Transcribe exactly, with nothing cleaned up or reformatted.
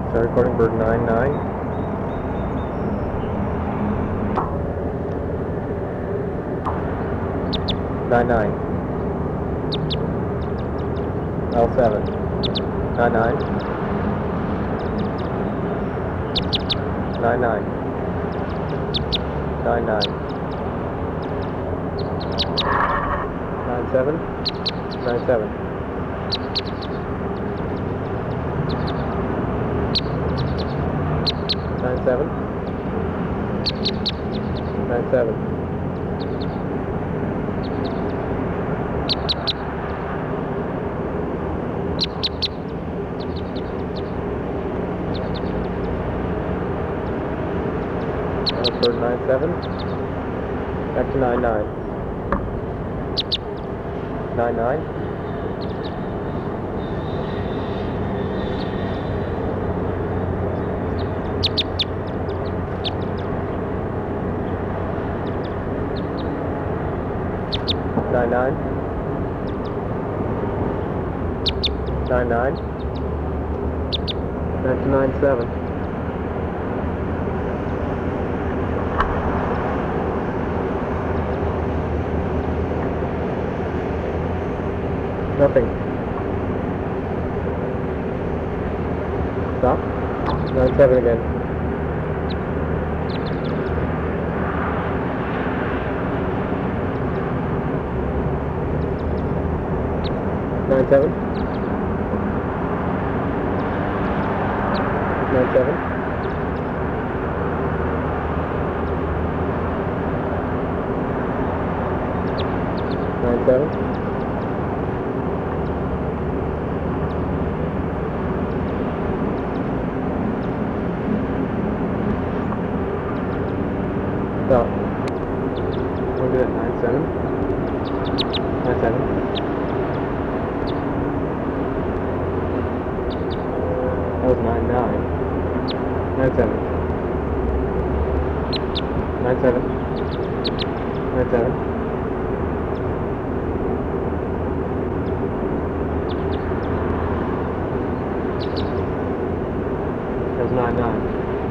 Start recording bird nine nine. Nine nine. L seven. Nine nine. Nine nine. Nine nine. Nine seven. Nine seven. Nine seven. Nine seven. Bird nine seven. Back to nine nine. Nine nine. Nine nine. Nine nine. Back to nine seven. Nothing. Stop. Nine seven again. Nine seven. Nine seven. Nine seven. Stop. Look at it. Nine seven. Nine seven. That was nine nine. Nine seven. Nine seven. Nine seven. That was nine nine.